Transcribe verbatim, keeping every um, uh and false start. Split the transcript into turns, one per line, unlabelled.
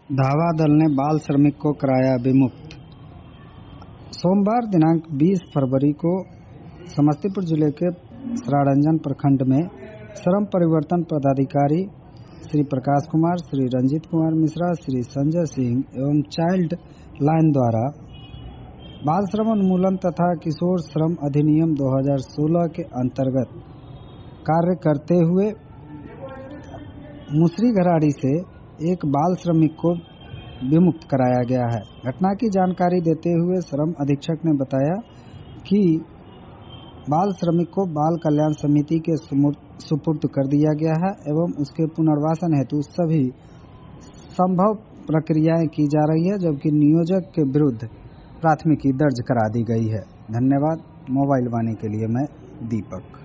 धावा दल ने बाल श्रमिक को कराया विमुक्त। सोमवार दिनांक बीस फरवरी को समस्तीपुर जिले के सरायरंजन प्रखंड में श्रम परिवर्तन पदाधिकारी श्री प्रकाश कुमार, श्री रंजीत कुमार मिश्रा, श्री संजय सिंह एवं चाइल्ड लाइन द्वारा बाल श्रम उन्मूलन तथा किशोर श्रम अधिनियम दो हज़ार सोलह के अंतर्गत कार्य करते हुए मुसरी घराड़ी से एक बाल श्रमिक को विमुक्त कराया गया है। घटना की जानकारी देते हुए श्रम अधीक्षक ने बताया कि बाल श्रमिक को बाल कल्याण समिति के सुपुर्द कर दिया गया है एवं उसके पुनर्वासन हेतु सभी संभव प्रक्रियाएं की जा रही है, जबकि नियोजक के विरुद्ध प्राथमिकी दर्ज करा दी गई है। धन्यवाद। मोबाइल वाणी के लिए मैं दीपक।